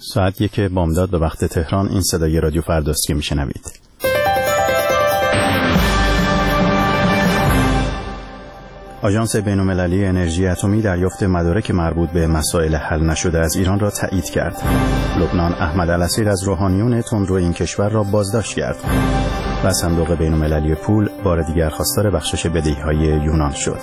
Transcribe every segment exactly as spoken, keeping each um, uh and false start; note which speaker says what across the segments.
Speaker 1: ساعت یک بامداد به وقت تهران. این صدای رادیو فرداست که میشنوید. آژانس بین‌المللی انرژی اتمی دریافت مدارک مربوط به مسائل حل نشده از ایران را تایید کرد. لبنان احمد الاسیر از روحانیون تندرو این کشور را بازداشت کرد. و صندوق بین‌المللی پول بار دیگر خواستار بخشش بدهی‌های یونان شد.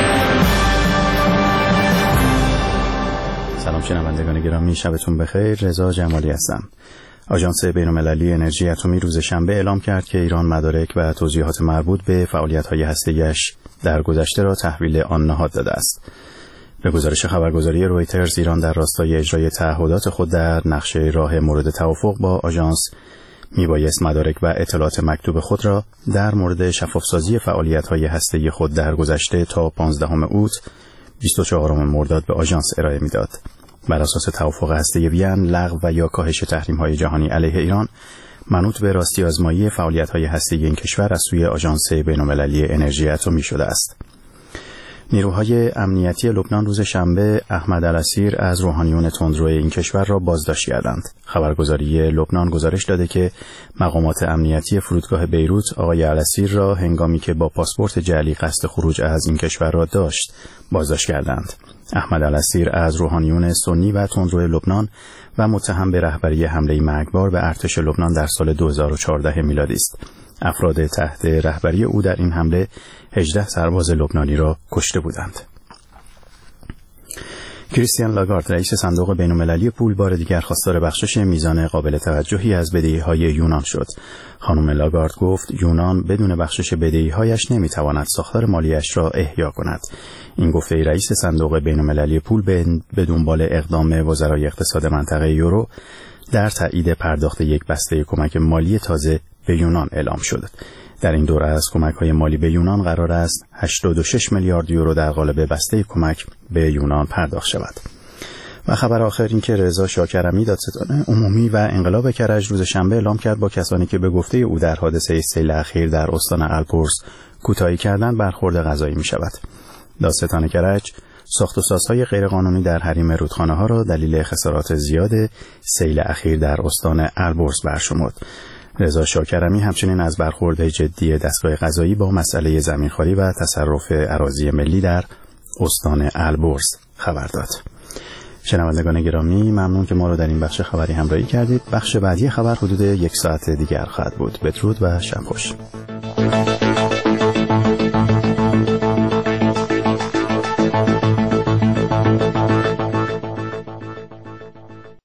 Speaker 1: سلام شنوندگان گرامی، شبتون بخیر. رضا جمالی هستم. آژانس بین‌المللی انرژی اتمی روز شنبه اعلام کرد که ایران مدارک و توضیحات مربوط به فعالیت‌های هسته‌ایش در گذشته را تحویل آن نهاد داده است. به گزارش خبرگزاری رویترز، ایران در راستای اجرای تعهدات خود در نقشه راه مورد توافق با آژانس میبایست مدارک و اطلاعات مکتوب خود را در مورد شفافسازی فعالیت‌های هسته‌ای خود در گذشته تا پانزدهم اوت بیست و چهارم مرداد به آژانس ارائه میداد. بر اساس توافق هسته‌ای وین، لغو و یا کاهش تحریم‌های جهانی علیه ایران منوط به راستی آزمایی فعالیت‌های هسته‌ای این کشور از سوی آژانس بین‌المللی انرژی اتمی شده است. نیروهای امنیتی لبنان روز شنبه احمد الاسیر از روحانیون تندرو این کشور را بازداشت کردند. خبرگزاری لبنان گزارش داده که مقامات امنیتی فرودگاه بیروت آقای الاسیر را هنگامی که با پاسپورت جعلی قصد خروج از این کشور را داشت بازداشت کردند. احمد الاسیر از روحانیون سنی و تندرو لبنان و متهم به رهبری حمله مرگبار به ارتش لبنان در سال دو هزار و چهارده میلادی است. افراد تحت رهبری او در این حمله هجده سرباز لبنانی را کشته بودند. کریستیان لاگارد رئیس صندوق بین‌المللی پول بار دیگر خواستار بخشش میزان قابل توجهی از بدهی‌های یونان شد. خانم لاگارد گفت یونان بدون بخشش بدهی‌هایش نمی‌تواند ساختار مالیش را احیا کند. این گفته رئیس صندوق بین‌المللی پول به دنبال اقدام وزرای اقتصاد منطقه یورو در تایید پرداخت یک بسته کمک مالی تازه به یونان اعلام شد. در این دوره از کمک‌های مالی به یونان قرار است هشتاد و شش میلیارد یورو در قالب بسته کمک به یونان پرداخت شود. و خبر آخر این که رضا شاکرمی دادستان عمومی و انقلاب کرج روز شنبه اعلام کرد با کسانی که به گفته او در حادثه سیل اخیر در استان البرز کوتاهی کردن برخورد قضایی می شود. دادستان کرج ساخت و سازهای غیرقانونی در حریم رودخانه‌ها را دلیل خسارات زیاد سیل اخیر در استان البرز برشمرد. رضا شاکرمی همچنین از برخورد جدی دستگاه قضایی با مسئله زمینخواری و تصرف اراضی ملی در استان البرز خبر داد. شنوندگان گرامی، ممنون که ما رو در این بخش خبری همراهی کردید. بخش بعدی خبر حدود یک ساعت دیگر خواهد بود. بدرود و شب خوش.